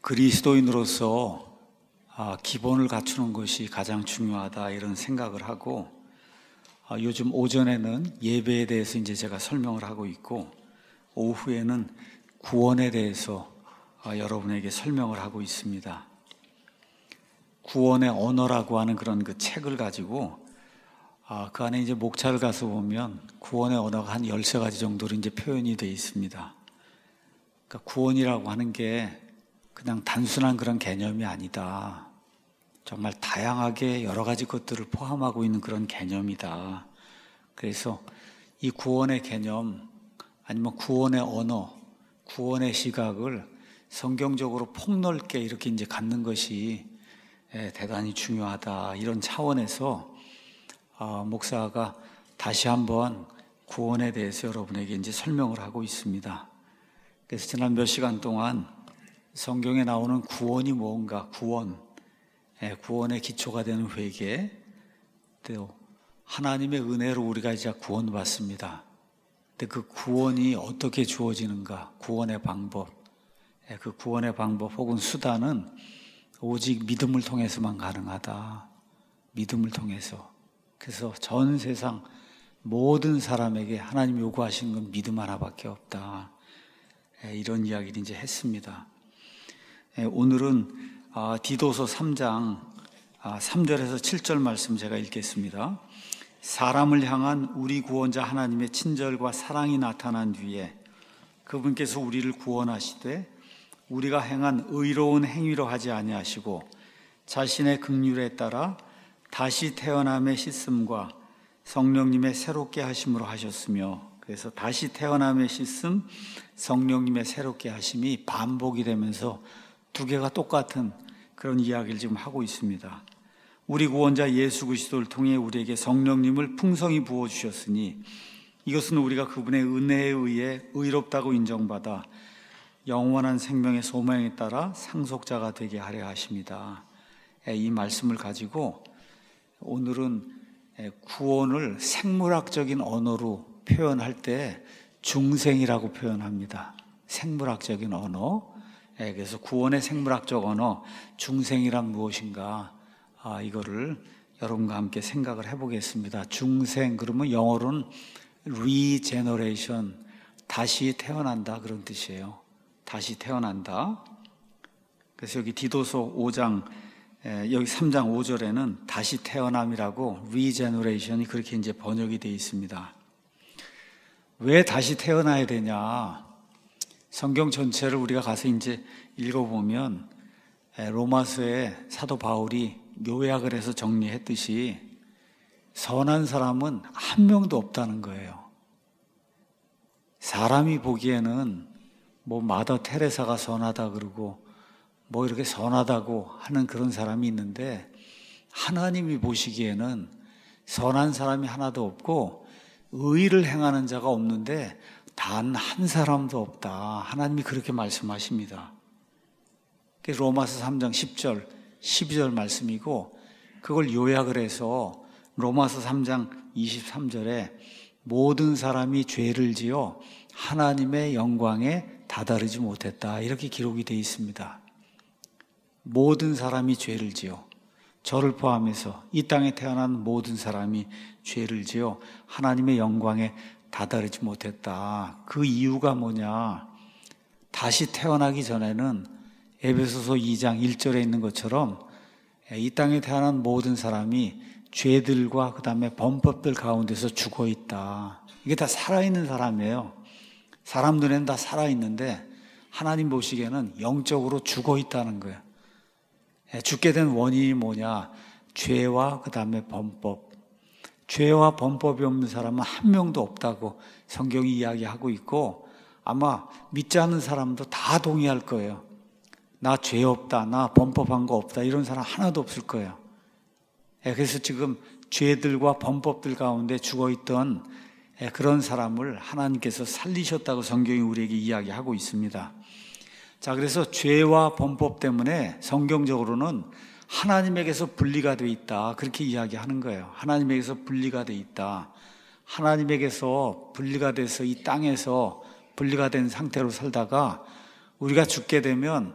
그리스도인으로서 기본을 갖추는 것이 가장 중요하다 이런 생각을 하고 요즘 오전에는 예배에 대해서 이제 제가 설명을 하고 있고 오후에는 구원에 대해서 여러분에게 설명을 하고 있습니다. 구원의 언어라고 하는 그런 그 책을 가지고 그 안에 이제 목차를 가서 보면 구원의 언어가 한 13가지 정도로 이제 표현이 되어 있습니다. 그러니까 구원이라고 하는 게 그냥 단순한 그런 개념이 아니다. 정말 다양하게 여러 가지 것들을 포함하고 있는 그런 개념이다. 그래서 이 구원의 개념 아니면 구원의 언어, 구원의 시각을 성경적으로 폭넓게 이렇게 이제 갖는 것이 대단히 중요하다. 이런 차원에서 목사가 다시 한번 구원에 대해서 여러분에게 이제 설명을 하고 있습니다. 그래서 지난 몇 시간 동안 성경에 나오는 구원이 뭔가, 구원의 기초가 되는 회개, 또 하나님의 은혜로 우리가 이제 구원받습니다. 근데 그 구원이 어떻게 주어지는가, 구원의 방법, 그 구원의 방법 혹은 수단은 오직 믿음을 통해서만 가능하다. 믿음을 통해서. 그래서 전 세상 모든 사람에게 하나님 요구하시는 건 믿음 하나밖에 없다. 이런 이야기를 이제 했습니다. 오늘은 디도서 3장 3절에서 7절 말씀 제가 읽겠습니다. 사람을 향한 우리 구원자 하나님의 친절과 사랑이 나타난 뒤에 그분께서 우리를 구원하시되 우리가 행한 의로운 행위로 하지 아니하시고 자신의 긍휼에 따라 다시 태어남의 씻음과 성령님의 새롭게 하심으로 하셨으며, 그래서 다시 태어남의 씻음, 성령님의 새롭게 하심이 반복이 되면서 두 개가 똑같은 그런 이야기를 지금 하고 있습니다. 우리 구원자 예수 그리스도를 통해 우리에게 성령님을 풍성히 부어주셨으니 이것은 우리가 그분의 은혜에 의해 의롭다고 인정받아 영원한 생명의 소망에 따라 상속자가 되게 하려 하십니다. 이 말씀을 가지고 오늘은 구원을 생물학적인 언어로 표현할 때 중생이라고 표현합니다. 생물학적인 언어. 그래서 구원의 생물학적 언어, 중생이란 무엇인가, 이거를 여러분과 함께 생각을 해보겠습니다. 중생, 그러면 영어로는 regeneration, 다시 태어난다 그런 뜻이에요. 다시 태어난다. 그래서 여기 디도서 5장, 여기 3장 5절에는 다시 태어남이라고 regeneration이 그렇게 이제 번역이 되어 있습니다. 왜 다시 태어나야 되냐? 성경 전체를 우리가 가서 이제 읽어보면 로마서에 사도 바울이 요약을 해서 정리했듯이 선한 사람은 한 명도 없다는 거예요. 사람이 보기에는 뭐 마더 테레사가 선하다 그러고 뭐 이렇게 선하다고 하는 그런 사람이 있는데 하나님이 보시기에는 선한 사람이 하나도 없고 의를 행하는 자가 없는데 단 한 사람도 없다. 하나님이 그렇게 말씀하십니다. 로마서 3장 10절, 12절 말씀이고 그걸 요약을 해서 로마서 3장 23절에 모든 사람이 죄를 지어 하나님의 영광에 다다르지 못했다. 이렇게 기록이 되어 있습니다. 모든 사람이 죄를 지어, 저를 포함해서 이 땅에 태어난 모든 사람이 죄를 지어 하나님의 영광에 다다르지 못했다. 그 이유가 뭐냐? 다시 태어나기 전에는 에베소서 2장 1절에 있는 것처럼 이 땅에 태어난 모든 사람이 죄들과 그 다음에 범법들 가운데서 죽어 있다. 이게 다 살아있는 사람이에요. 사람 눈에는 다 살아있는데 하나님 보시기에는 영적으로 죽어 있다는 거예요. 죽게 된 원인이 뭐냐? 죄와 그 다음에 범법. 죄와 범법이 없는 사람은 한 명도 없다고 성경이 이야기하고 있고 아마 믿지 않는 사람도 다 동의할 거예요. 나 죄 없다, 나 범법한 거 없다 이런 사람 하나도 없을 거예요. 그래서 지금 죄들과 범법들 가운데 죽어있던 그런 사람을 하나님께서 살리셨다고 성경이 우리에게 이야기하고 있습니다. 자, 그래서 죄와 범법 때문에 성경적으로는 하나님에게서 분리가 되어 있다. 그렇게 이야기하는 거예요. 하나님에게서 분리가 되어 있다. 하나님에게서 분리가 돼서 이 땅에서 분리가 된 상태로 살다가 우리가 죽게 되면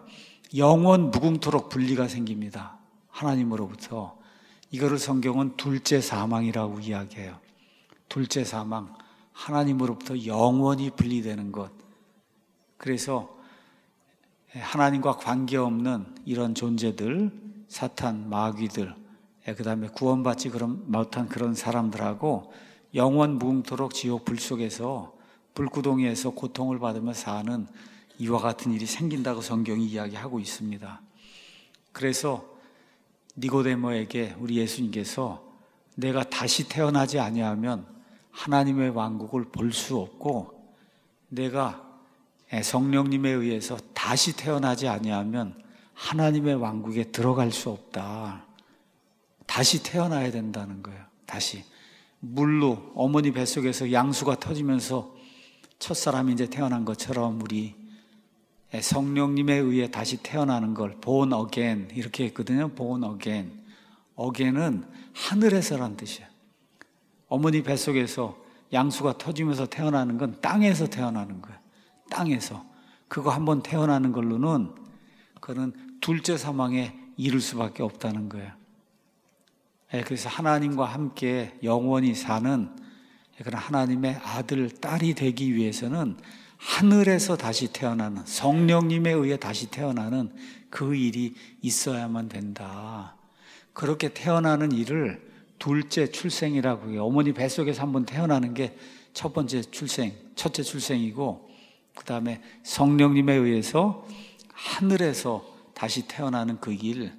영원 무궁토록 분리가 생깁니다. 하나님으로부터. 이거를 성경은 둘째 사망이라고 이야기해요. 둘째 사망, 하나님으로부터 영원히 분리되는 것. 그래서 하나님과 관계없는 이런 존재들, 사탄, 마귀들, 그 다음에 구원받지 못한 그런 사람들하고 영원 무궁토록 지옥 불 속에서 불구덩이에서 고통을 받으며 사는 이와 같은 일이 생긴다고 성경이 이야기하고 있습니다. 그래서 니고데모에게 우리 예수님께서 내가 다시 태어나지 아니하면 하나님의 왕국을 볼 수 없고, 내가 성령님에 의해서 다시 태어나지 아니하면 하나님의 왕국에 들어갈 수 없다. 다시 태어나야 된다는 거예요. 다시 물로 어머니 뱃속에서 양수가 터지면서 첫사람이 이제 태어난 것처럼 우리 성령님에 의해 다시 태어나는 걸 born again 이렇게 했거든요. born again. again은 하늘에서란 뜻이에요. 어머니 뱃속에서 양수가 터지면서 태어나는 건 땅에서 태어나는 거예요. 땅에서. 그거 한번 태어나는 걸로는 그거는 둘째 사망에 이를 수밖에 없다는 거예요. 그래서 하나님과 함께 영원히 사는 그런 하나님의 아들, 딸이 되기 위해서는 하늘에서 다시 태어나는, 성령님에 의해 다시 태어나는 그 일이 있어야만 된다. 그렇게 태어나는 일을 둘째 출생이라고 해요. 어머니 뱃속에서 한번 태어나는 게 첫 번째 출생, 첫째 출생이고, 그 다음에 성령님에 의해서 하늘에서 다시 태어나는 그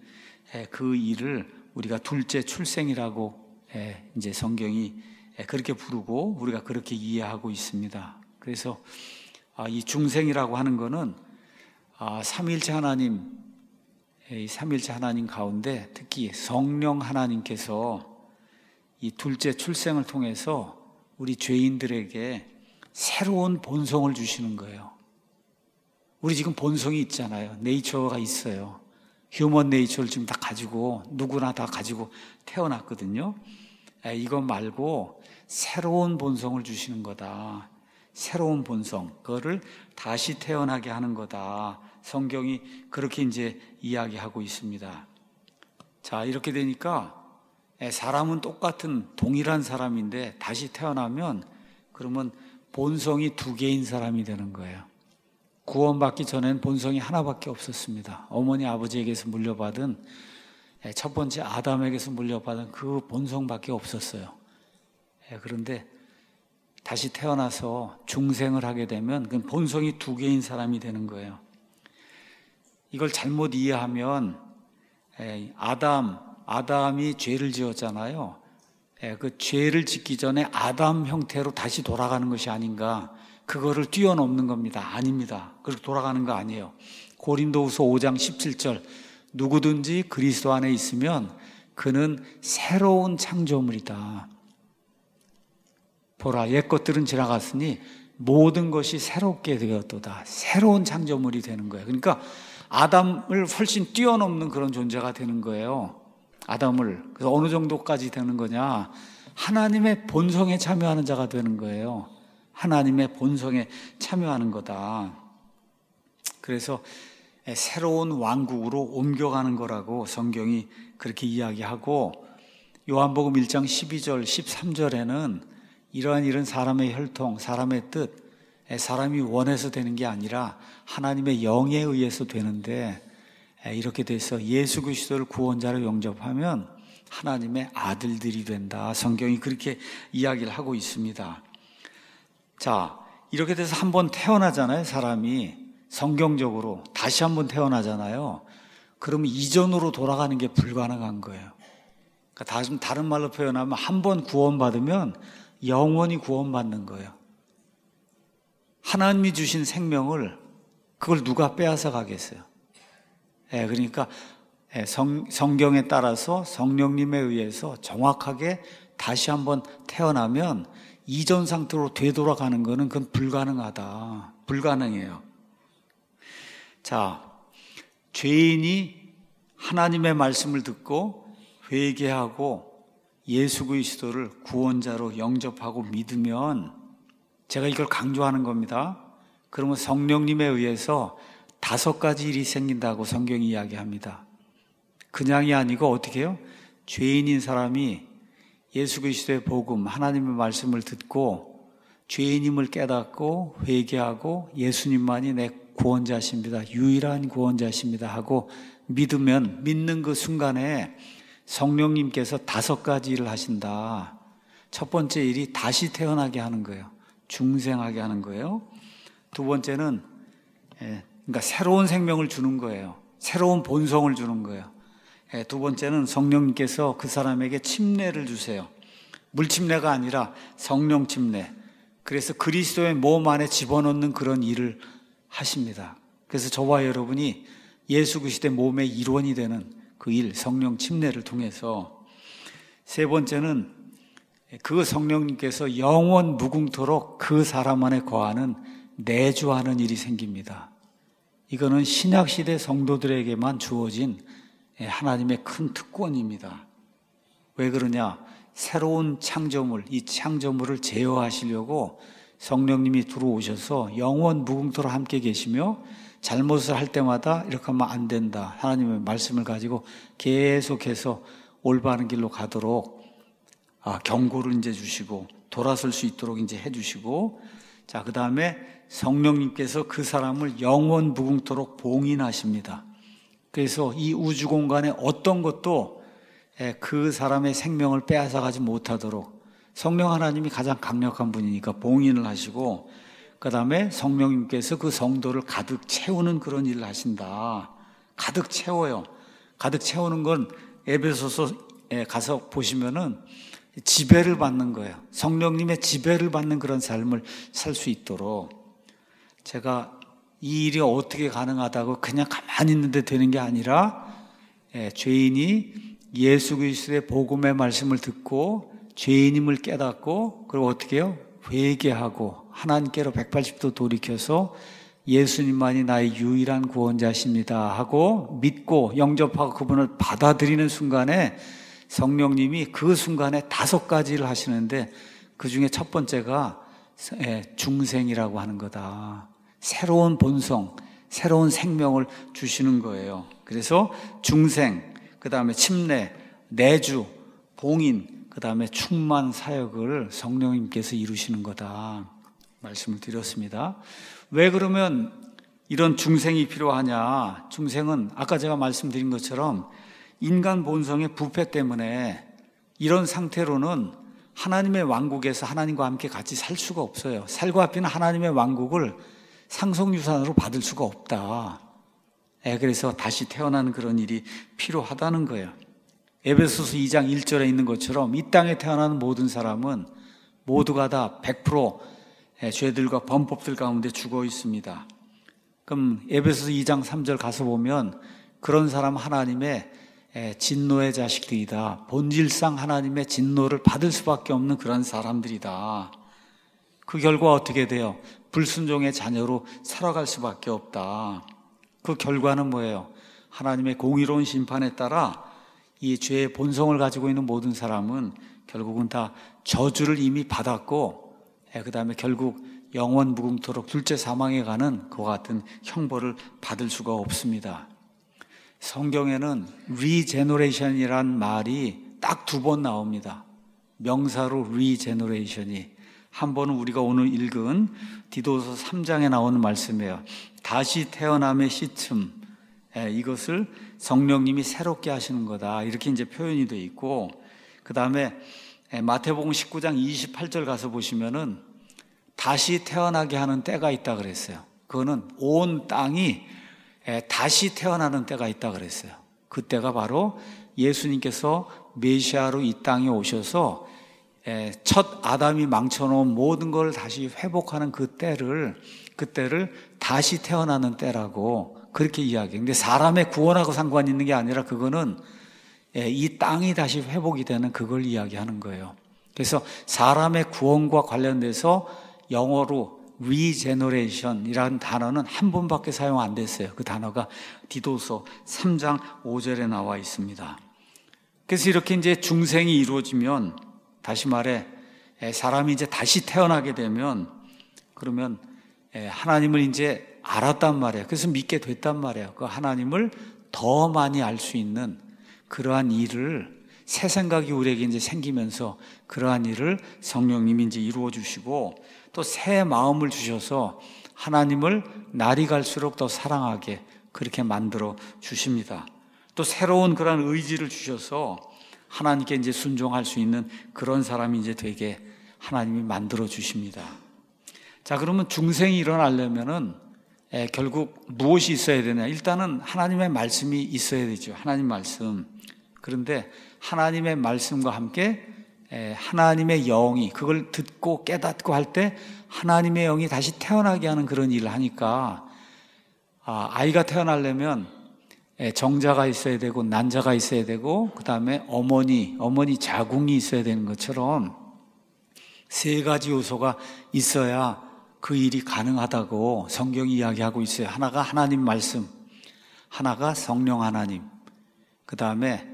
일을 우리가 둘째 출생이라고 이제 성경이 그렇게 부르고 우리가 그렇게 이해하고 있습니다. 그래서 이 중생이라고 하는 거는 삼위일체 하나님, 이 삼위일체 하나님 가운데 특히 성령 하나님께서 이 둘째 출생을 통해서 우리 죄인들에게 새로운 본성을 주시는 거예요. 우리 지금 본성이 있잖아요. 네이처가 있어요. 휴먼 네이처를 지금 다 가지고, 누구나 다 가지고 태어났거든요. 이거 말고 새로운 본성을 주시는 거다. 새로운 본성, 그거를 다시 태어나게 하는 거다. 성경이 그렇게 이제 이야기하고 있습니다. 자, 이렇게 되니까 사람은 똑같은 동일한 사람인데 다시 태어나면 그러면 본성이 두 개인 사람이 되는 거예요. 구원받기 전엔 본성이 하나밖에 없었습니다. 어머니 아버지에게서 물려받은 첫 번째 아담에게서 물려받은 그 본성밖에 없었어요. 그런데 다시 태어나서 중생을 하게 되면 그 본성이 두 개인 사람이 되는 거예요. 이걸 잘못 이해하면 아담이 죄를 지었잖아요. 그 죄를 짓기 전에 아담 형태로 다시 돌아가는 것이 아닌가, 그거를 뛰어넘는 겁니다. 아닙니다. 그렇게 돌아가는 거 아니에요. 고린도후서 5장 17절, 누구든지 그리스도 안에 있으면 그는 새로운 창조물이다. 보라, 옛 것들은 지나갔으니 모든 것이 새롭게 되었도다. 새로운 창조물이 되는 거예요. 그러니까 아담을 훨씬 뛰어넘는 그런 존재가 되는 거예요. 아담을. 그래서 어느 정도까지 되는 거냐? 하나님의 본성에 참여하는 자가 되는 거예요. 하나님의 본성에 참여하는 거다. 그래서 새로운 왕국으로 옮겨가는 거라고 성경이 그렇게 이야기하고, 요한복음 1장 12절, 13절에는 이러한 일은 사람의 혈통, 사람의 뜻, 사람이 원해서 되는 게 아니라 하나님의 영에 의해서 되는데, 이렇게 돼서 예수 그리스도를 구원자로 영접하면 하나님의 아들들이 된다. 성경이 그렇게 이야기를 하고 있습니다. 자, 이렇게 돼서 한번 태어나잖아요. 사람이 성경적으로 다시 한번 태어나잖아요. 그러면 이전으로 돌아가는 게 불가능한 거예요. 그러니까 다른 말로 표현하면 한 번 구원받으면 영원히 구원받는 거예요. 하나님이 주신 생명을 그걸 누가 빼앗아 가겠어요? 그러니까 성경에 따라서 성령님에 의해서 정확하게 다시 한번 태어나면 이전 상태로 되돌아가는 것은 그건 불가능하다. 불가능해요. 자, 죄인이 하나님의 말씀을 듣고 회개하고 예수 그리스도를 구원자로 영접하고 믿으면, 제가 이걸 강조하는 겁니다. 그러면 성령님에 의해서 5가지 일이 생긴다고 성경이 이야기합니다. 그냥이 아니고 어떻게 해요? 죄인인 사람이 예수 그리스도의 복음, 하나님의 말씀을 듣고 죄인임을 깨닫고 회개하고 예수님만이 내 구원자십니다, 유일한 구원자십니다 하고 믿는 그 순간에 성령님께서 5가지 일을 하신다. 첫 번째 일이 다시 태어나게 하는 거예요. 중생하게 하는 거예요. 두 번째는 그러니까 새로운 생명을 주는 거예요. 새로운 본성을 주는 거예요. 두 번째는 성령님께서 그 사람에게 침례를 주세요. 물침례가 아니라 성령 침례. 그래서 그리스도의 몸 안에 집어넣는 그런 일을 하십니다. 그래서 저와 여러분이 예수 그리스도의 몸의 일원이 되는 그 일, 성령 침례를 통해서. 세 번째는 그 성령님께서 영원 무궁토록 그 사람 안에 거하는 내주하는 일이 생깁니다. 이거는 신약시대 성도들에게만 주어진 하나님의 큰 특권입니다. 왜 그러냐? 새로운 창조물, 이 창조물을 제어하시려고 성령님이 들어오셔서 영원 무궁토록 함께 계시며 잘못을 할 때마다 이렇게 하면 안 된다, 하나님의 말씀을 가지고 계속해서 올바른 길로 가도록 경고를 이제 주시고 돌아설 수 있도록 이제 해주시고, 자, 그 다음에 성령님께서 그 사람을 영원 무궁토록 봉인하십니다. 그래서 이 우주 공간에 어떤 것도 그 사람의 생명을 빼앗아가지 못하도록 성령 하나님이 가장 강력한 분이니까 봉인을 하시고, 그 다음에 성령님께서 그 성도를 가득 채우는 그런 일을 하신다. 가득 채워요. 가득 채우는 건 에베소서에 가서 보시면은 지배를 받는 거예요. 성령님의 지배를 받는 그런 삶을 살 수 있도록. 제가 이 일이 어떻게 가능하다고 그냥 가만히 있는데 되는 게 아니라 죄인이 예수 그리스도의 복음의 말씀을 듣고 죄인임을 깨닫고, 그리고 어떻게 해요? 회개하고 하나님께로 180도 돌이켜서 예수님만이 나의 유일한 구원자십니다 하고 믿고 영접하고 그분을 받아들이는 순간에 성령님이 그 순간에 5가지를 하시는데, 그 중에 첫 번째가 중생이라고 하는 거다. 새로운 본성, 새로운 생명을 주시는 거예요. 그래서 중생, 그 다음에 침례, 내주, 봉인, 그 다음에 충만 사역을 성령님께서 이루시는 거다 말씀을 드렸습니다. 왜 그러면 이런 중생이 필요하냐? 중생은 아까 제가 말씀드린 것처럼 인간 본성의 부패 때문에 이런 상태로는 하나님의 왕국에서 하나님과 함께 같이 살 수가 없어요. 살과 피는 하나님의 왕국을 상속유산으로 받을 수가 없다. 그래서 다시 태어나는 그런 일이 필요하다는 거예요. 에베소서 2장 1절에 있는 것처럼 이 땅에 태어나는 모든 사람은 모두가 다 100% 죄들과 범법들 가운데 죽어 있습니다. 그럼 에베소서 2장 3절 가서 보면 그런 사람 하나님의 진노의 자식들이다. 본질상 하나님의 진노를 받을 수밖에 없는 그런 사람들이다. 그 결과 어떻게 돼요? 불순종의 자녀로 살아갈 수밖에 없다. 그 결과는 뭐예요? 하나님의 공의로운 심판에 따라 이 죄의 본성을 가지고 있는 모든 사람은 결국은 다 저주를 이미 받았고, 그 다음에 결국 영원 무궁토록 둘째 사망에 가는 그와 같은 형벌을 받을 수가 없습니다. 성경에는 regeneration이란 말이 딱 2번 나옵니다. 명사로 regeneration이. 한 번은 우리가 오늘 읽은 디도서 3장에 나오는 말씀이에요. 다시 태어남의 시점, 이것을 성령님이 새롭게 하시는 거다, 이렇게 이제 표현이 되어 있고, 그 다음에 마태복음 19장 28절 가서 보시면은 다시 태어나게 하는 때가 있다 그랬어요. 그거는 온 땅이 다시 태어나는 때가 있다 그랬어요. 그때가 바로 예수님께서 메시아로 이 땅에 오셔서 첫 아담이 망쳐놓은 모든 걸 다시 회복하는 그때를 다시 태어나는 때라고 그렇게 이야기해요. 근데 사람의 구원하고 상관이 있는 게 아니라 그거는 이 땅이 다시 회복이 되는 그걸 이야기하는 거예요. 그래서 사람의 구원과 관련돼서 영어로 regeneration이라는 단어는 한 번밖에 사용 안 됐어요. 그 단어가 디도서 3장 5절에 나와 있습니다. 그래서 이렇게 이제 중생이 이루어지면, 다시 말해 사람이 이제 다시 태어나게 되면, 그러면 하나님을 이제 알았단 말이에요. 그래서 믿게 됐단 말이에요. 그 하나님을 더 많이 알 수 있는 그러한 일을, 새 생각이 우리에게 이제 생기면서 그러한 일을 성령님이 이제 이루어 주시고, 또 새 마음을 주셔서 하나님을 날이 갈수록 더 사랑하게 그렇게 만들어 주십니다. 또 새로운 그런 의지를 주셔서 하나님께 이제 순종할 수 있는 그런 사람이 이제 되게 하나님이 만들어 주십니다. 자, 그러면 중생이 일어나려면은 결국 무엇이 있어야 되냐? 일단은 하나님의 말씀이 있어야 되죠. 하나님 말씀. 그런데 하나님의 말씀과 함께 하나님의 영이 그걸 듣고 깨닫고 할 때 하나님의 영이 다시 태어나게 하는 그런 일을 하니까, 아이가 태어나려면 정자가 있어야 되고 난자가 있어야 되고 그 다음에 어머니 자궁이 있어야 되는 것처럼 세 가지 요소가 있어야 그 일이 가능하다고 성경이 이야기하고 있어요. 하나가 하나님 말씀, 하나가 성령 하나님, 그 다음에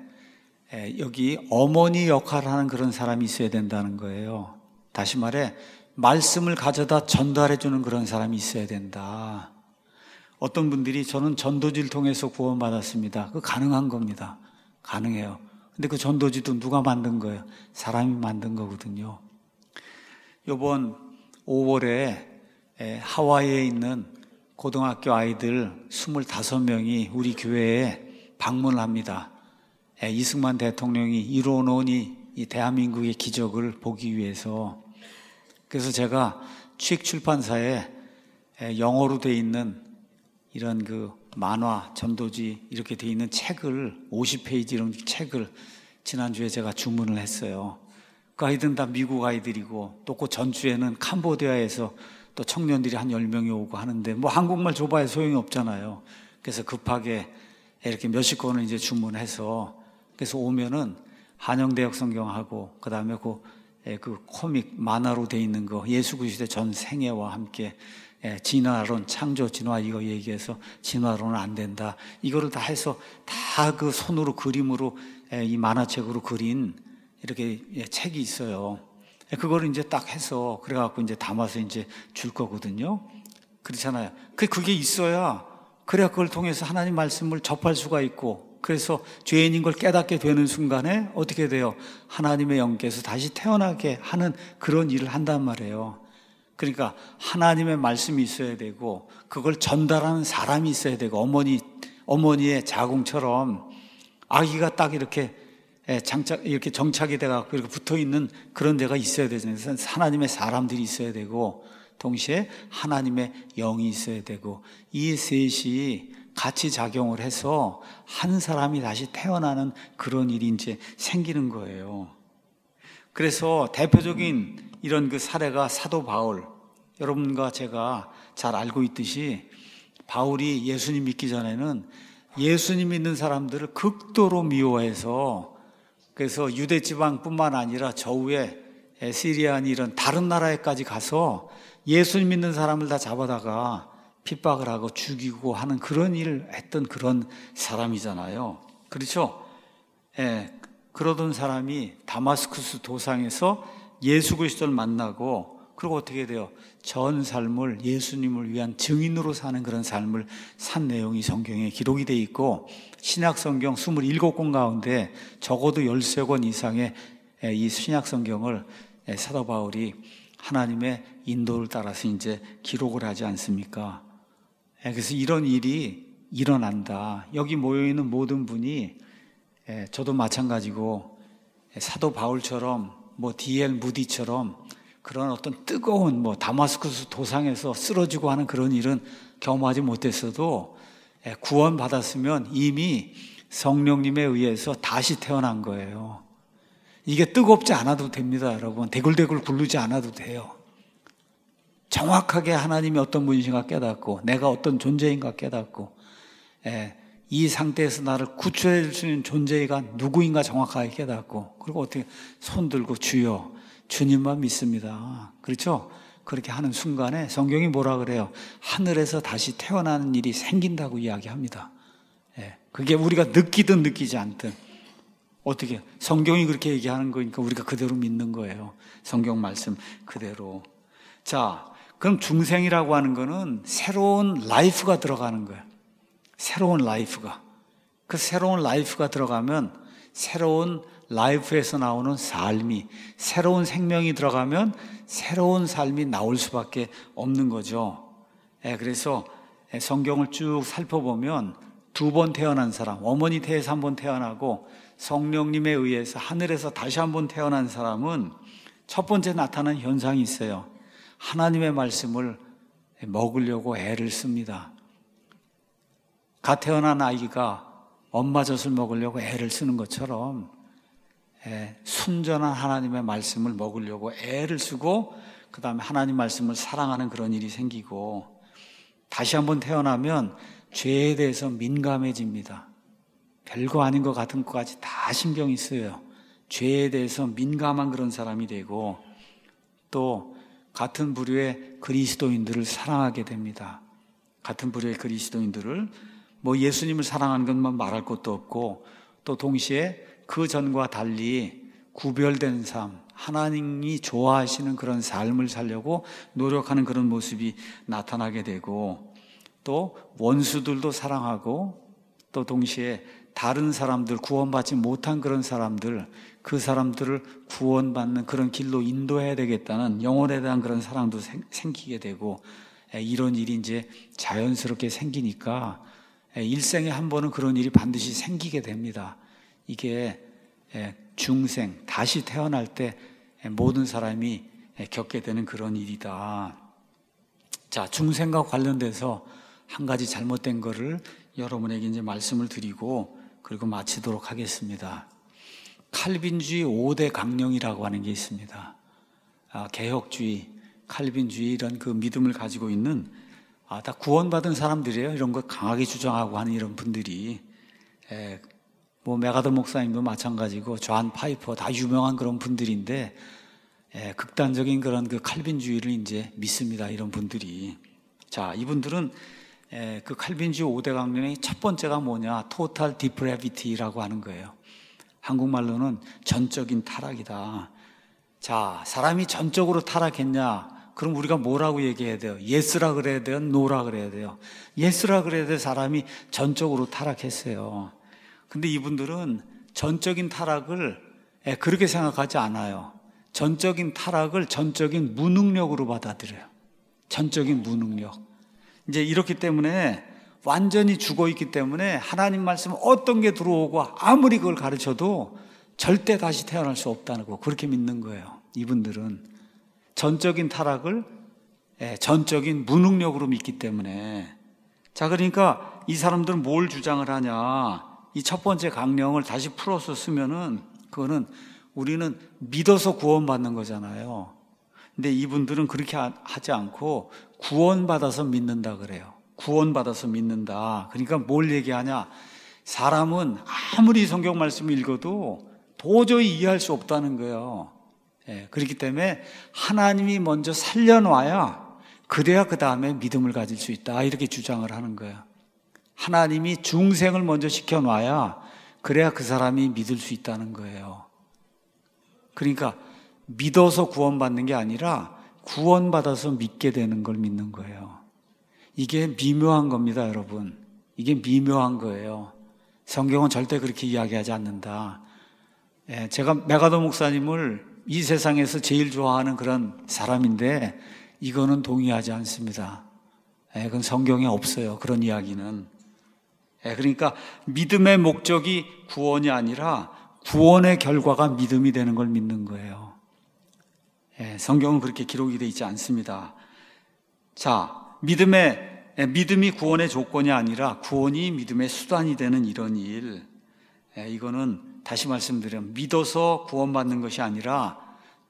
여기 어머니 역할을 하는 그런 사람이 있어야 된다는 거예요. 다시 말해 말씀을 가져다 전달해 주는 그런 사람이 있어야 된다. 어떤 분들이 저는 전도지를 통해서 구원받았습니다. 그거 가능한 겁니다. 가능해요. 근데 그 전도지도 누가 만든 거예요? 사람이 만든 거거든요. 이번 5월에 하와이에 있는 고등학교 아이들 25명이 우리 교회에 방문을 합니다. 이승만 대통령이 이뤄놓은 이 대한민국의 기적을 보기 위해서. 그래서 제가 취익출판사에 영어로 돼 있는 이런 그 만화, 전도지 이렇게 돼 있는 책을 50페이지 이런 책을 지난주에 제가 주문을 했어요. 그 아이들은 다 미국 아이들이고, 또 그 전주에는 캄보디아에서 또 청년들이 한 10명이 오고 하는데 뭐 한국말 줘봐야 소용이 없잖아요. 그래서 급하게 이렇게 몇십 권을 이제 주문해서, 그래서 오면은 한영대역 성경하고 그 다음에 그 코믹 만화로 돼 있는 거 예수 그리스도의 전 생애와 함께 진화론, 창조 진화 이거 얘기해서 진화론은 안 된다. 이거를 다 해서 다 그 손으로 그림으로 이 만화책으로 그린 이렇게 책이 있어요. 그거를 이제 딱 해서 그래갖고 이제 담아서 이제 줄 거거든요. 그렇잖아요. 그게 있어야 그래야 그걸 통해서 하나님 말씀을 접할 수가 있고, 그래서 죄인인 걸 깨닫게 되는 순간에 어떻게 돼요? 하나님의 영께서 다시 태어나게 하는 그런 일을 한단 말이에요. 그러니까 하나님의 말씀이 있어야 되고 그걸 전달하는 사람이 있어야 되고, 어머니의 자궁처럼 아기가 딱 이렇게 이렇게 정착이 돼갖고 이렇게 붙어 있는 그런 데가 있어야 되잖아요. 하나님의 사람들이 있어야 되고 동시에 하나님의 영이 있어야 되고, 이 셋이 같이 작용을 해서 한 사람이 다시 태어나는 그런 일이 이제 생기는 거예요. 그래서 대표적인 이런 그 사례가 사도 바울. 여러분과 제가 잘 알고 있듯이 바울이 예수님 믿기 전에는 예수님 믿는 사람들을 극도로 미워해서, 그래서 유대 지방뿐만 아니라 저 위에 시리아니 이런 다른 나라에까지 가서 예수님 믿는 사람을 다 잡아다가 핍박을 하고 죽이고 하는 그런 일을 했던 그런 사람이잖아요. 그렇죠? 그러던 사람이 다마스쿠스 도상에서 예수 그리스도를 만나고, 그리고 어떻게 돼요? 전 삶을 예수님을 위한 증인으로 사는 그런 삶을 산 내용이 성경에 기록이 돼 있고, 신약 성경 27권 가운데 적어도 13권 이상의 이 신약 성경을 사도 바울이 하나님의 인도를 따라서 이제 기록을 하지 않습니까? 그래서 이런 일이 일어난다. 여기 모여있는 모든 분이 저도 마찬가지고 사도 바울처럼 뭐 D.L. 무디처럼 그런 어떤 뜨거운 뭐 다마스쿠스 도상에서 쓰러지고 하는 그런 일은 경험하지 못했어도 구원받았으면 이미 성령님에 의해서 다시 태어난 거예요. 이게 뜨겁지 않아도 됩니다, 여러분. 대굴대굴 굴르지 않아도 돼요. 정확하게 하나님이 어떤 분이신가 깨닫고 내가 어떤 존재인가 깨닫고 이 상태에서 나를 구출해 줄 수 있는 존재가 누구인가 정확하게 깨닫고, 그리고 어떻게 손 들고 주여 주님만 믿습니다. 그렇죠? 그렇게 하는 순간에 성경이 뭐라 그래요? 하늘에서 다시 태어나는 일이 생긴다고 이야기합니다. 그게 우리가 느끼든 느끼지 않든 어떻게 성경이 그렇게 얘기하는 거니까 우리가 그대로 믿는 거예요. 성경 말씀 그대로. 자, 그럼 중생이라고 하는 거는 새로운 라이프가 들어가는 거예요. 새로운 라이프가. 그 새로운 라이프가 들어가면 새로운 라이프에서 나오는 삶이, 새로운 생명이 들어가면 새로운 삶이 나올 수밖에 없는 거죠. 그래서 성경을 쭉 살펴보면 2번 태어난 사람, 어머니 태에서 1번 태어나고 성령님에 의해서 하늘에서 다시 1번 태어난 사람은 첫 번째 나타나는 현상이 있어요. 하나님의 말씀을 먹으려고 애를 씁니다. 갓 태어난 아이가 엄마 젖을 먹으려고 애를 쓰는 것처럼 순전한 하나님의 말씀을 먹으려고 애를 쓰고 그 다음에 하나님 말씀을 사랑하는 그런 일이 생기고 다시 한번 태어나면 죄에 대해서 민감해집니다. 별거 아닌 것 같은 것까지 다 신경이 쓰여요. 죄에 대해서 민감한 그런 사람이 되고 또 같은 부류의 그리스도인들을 사랑하게 됩니다. 같은 부류의 그리스도인들을 예수님을 사랑하는 것만 말할 것도 없고 또 동시에 그 전과 달리 구별된 삶, 하나님이 좋아하시는 그런 삶을 살려고 노력하는 그런 모습이 나타나게 되고 또 원수들도 사랑하고 또 동시에 다른 사람들, 구원받지 못한 그런 사람들, 그 사람들을 구원받는 그런 길로 인도해야 되겠다는 영혼에 대한 그런 사랑도 생기게 되고 이런 일이 이제 자연스럽게 생기니까 일생에 한 번은 그런 일이 반드시 생기게 됩니다. 이게 중생, 다시 태어날 때 모든 사람이 겪게 되는 그런 일이다. 자, 중생과 관련돼서 한 가지 잘못된 거를 여러분에게 이제 말씀을 드리고 그리고 마치도록 하겠습니다. 칼빈주의 5대 강령이라고 하는 게 있습니다. 개혁주의, 칼빈주의 이런 그 믿음을 가지고 있는 다 구원받은 사람들이에요. 이런 거 강하게 주장하고 하는 이런 분들이 메가더 목사님도 마찬가지고 존 파이퍼 다 유명한 그런 분들인데 극단적인 그런 그 칼빈주의를 이제 믿습니다. 이런 분들이. 자, 이분들은 그 칼빈주의 5대 강령의 첫 번째가 뭐냐? 토탈 디프레비티라고 하는 거예요. 한국말로는 전적인 타락이다. 자, 사람이 전적으로 타락했냐? 그럼 우리가 뭐라고 얘기해야 돼요? 예스라 그래야 돼요? 노라 그래야 돼요? 예스라 그래야 돼요? 사람이 전적으로 타락했어요. 근데 이분들은 전적인 타락을 그렇게 생각하지 않아요. 전적인 타락을 전적인 무능력으로 받아들여요. 전적인 무능력. 이제 이렇기 때문에 완전히 죽어있기 때문에 하나님 말씀 어떤 게 들어오고 아무리 그걸 가르쳐도 절대 다시 태어날 수 없다는 거 그렇게 믿는 거예요. 이분들은 전적인 타락을 전적인 무능력으로 믿기 때문에. 자, 그러니까 이 사람들은 뭘 주장을 하냐? 이 첫 번째 강령을 다시 풀어서 쓰면은 그거는 우리는 믿어서 구원받는 거잖아요. 근데 이분들은 그렇게 하지 않고 구원받아서 믿는다 그래요. 구원받아서 믿는다. 그러니까 뭘 얘기하냐? 사람은 아무리 성경 말씀을 읽어도 도저히 이해할 수 없다는 거예요. 그렇기 때문에 하나님이 먼저 살려놔야 그래야 그 다음에 믿음을 가질 수 있다. 이렇게 주장을 하는 거예요. 하나님이 중생을 먼저 시켜놔야 그래야 그 사람이 믿을 수 있다는 거예요. 그러니까 믿어서 구원받는 게 아니라 구원받아서 믿게 되는 걸 믿는 거예요. 이게 미묘한 겁니다, 여러분. 이게 미묘한 거예요. 성경은 절대 그렇게 이야기하지 않는다. 제가 메가더 목사님을 이 세상에서 제일 좋아하는 그런 사람인데 이거는 동의하지 않습니다. 그건 성경에 없어요. 그런 이야기는. 그러니까 믿음의 목적이 구원이 아니라 구원의 결과가 믿음이 되는 걸 믿는 거예요. 성경은 그렇게 기록이 되어 있지 않습니다. 자, 믿음이 구원의 조건이 아니라 구원이 믿음의 수단이 되는 이런 일. 이거는 다시 말씀드리면 믿어서 구원받는 것이 아니라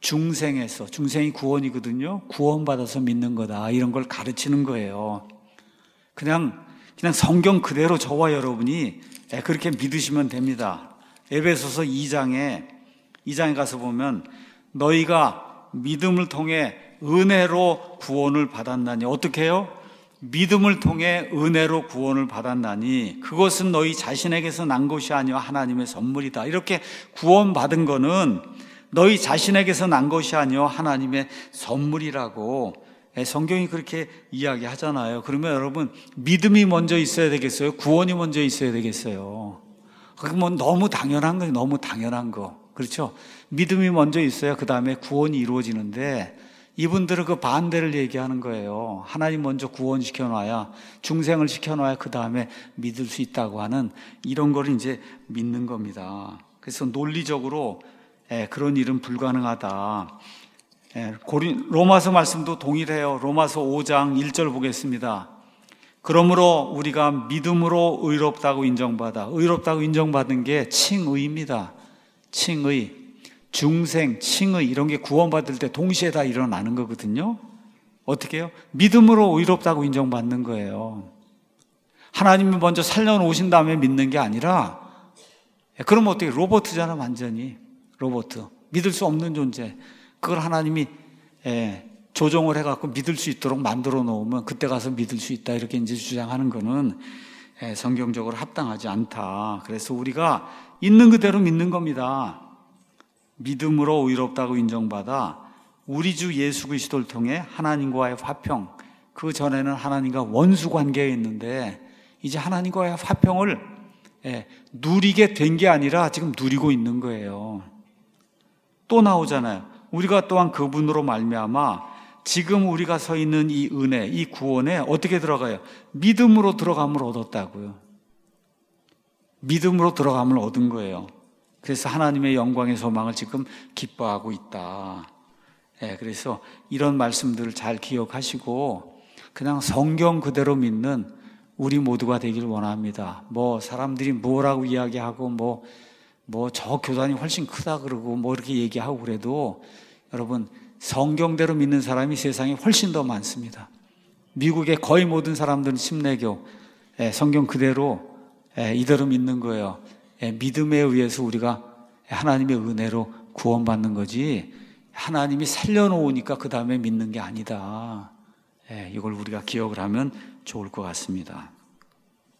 중생이 구원이거든요. 구원받아서 믿는 거다. 이런 걸 가르치는 거예요. 그냥 성경 그대로 저와 여러분이 그렇게 믿으시면 됩니다. 에베소서 2장에 가서 보면 너희가 믿음을 통해 은혜로 구원을 받았나니. 어떻게 해요? 믿음을 통해 은혜로 구원을 받았나니 그것은 너희 자신에게서 난 것이 아니라 하나님의 선물이다. 이렇게 구원받은 거는 너희 자신에게서 난 것이 아니라 하나님의 선물이라고 성경이 그렇게 이야기하잖아요. 그러면 여러분, 믿음이 먼저 있어야 되겠어요? 구원이 먼저 있어야 되겠어요? 그게 뭐 너무 당연한 거예요. 너무 당연한 거. 그렇죠? 믿음이 먼저 있어야 그 다음에 구원이 이루어지는데, 이분들은 그 반대를 얘기하는 거예요. 하나님 먼저 구원시켜놔야, 중생을 시켜놔야 그 다음에 믿을 수 있다고 하는 이런 걸 이제 믿는 겁니다. 그래서 논리적으로 그런 일은 불가능하다. 로마서 말씀도 동일해요. 로마서 5장 1절 보겠습니다. 그러므로 우리가 믿음으로 의롭다고 인정받은 게 칭의입니다. 칭의, 중생, 칭의 이런 게 구원받을 때 동시에 다 일어나는 거거든요. 어떻게 해요? 믿음으로 의롭다고 인정받는 거예요. 하나님이 먼저 살려놓으신 다음에 믿는 게 아니라, 그러면 어떻게, 로봇이잖아. 완전히 로봇, 믿을 수 없는 존재. 그걸 하나님이 조정을 해갖고 믿을 수 있도록 만들어 놓으면 그때 가서 믿을 수 있다, 이렇게 이제 주장하는 거는 성경적으로 합당하지 않다. 그래서 우리가 있는 그대로 믿는 겁니다. 믿음으로 의롭다고 인정받아 우리 주 예수 그리스도를 통해 하나님과의 화평, 그 전에는 하나님과 원수 관계에 있는데 이제 하나님과의 화평을 누리게 된 게 아니라 지금 누리고 있는 거예요. 또 나오잖아요. 우리가 또한 그분으로 말미암아 지금 우리가 서 있는 이 은혜, 이 구원에 어떻게 들어가요? 믿음으로 들어감을 얻었다고요. 믿음으로 들어감을 얻은 거예요. 그래서 하나님의 영광의 소망을 지금 기뻐하고 있다. 그래서 이런 말씀들을 잘 기억하시고 그냥 성경 그대로 믿는 우리 모두가 되길 원합니다. 뭐 사람들이 뭐라고 이야기하고 뭐 저 교단이 훨씬 크다 그러고 뭐 이렇게 얘기하고 그래도 여러분, 성경대로 믿는 사람이 세상에 훨씬 더 많습니다. 미국의 거의 모든 사람들은 침례교, 성경 그대로 이대로 믿는 거예요. 믿음에 의해서 우리가 하나님의 은혜로 구원받는 거지, 하나님이 살려놓으니까 그 다음에 믿는 게 아니다. 이걸 우리가 기억을 하면 좋을 것 같습니다.